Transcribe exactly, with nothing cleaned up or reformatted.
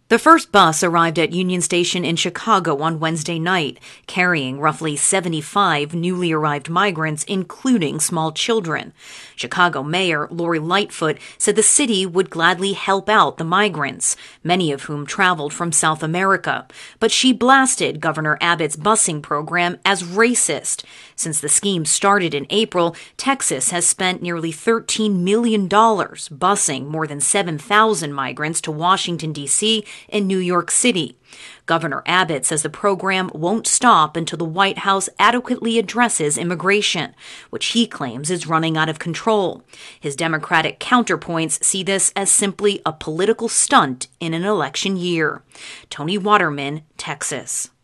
The first bus arrived at Union Station in Chicago on Wednesday night, carrying roughly seventy-five newly arrived migrants, including small children. Chicago Mayor Lori Lightfoot said the city would gladly help out the migrants, many of whom traveled from South America. But she blasted Governor Abbott's busing program as racist. Since the scheme started in April, Texas has spent nearly thirteen million dollars busing more than seven thousand migrants to Washington, D C in New York City. Governor Abbott says the program won't stop until the White House adequately addresses immigration, which he claims is running out of control. His Democratic counterpoints see this as simply a political stunt in an election year. Tony Waterman, Texas.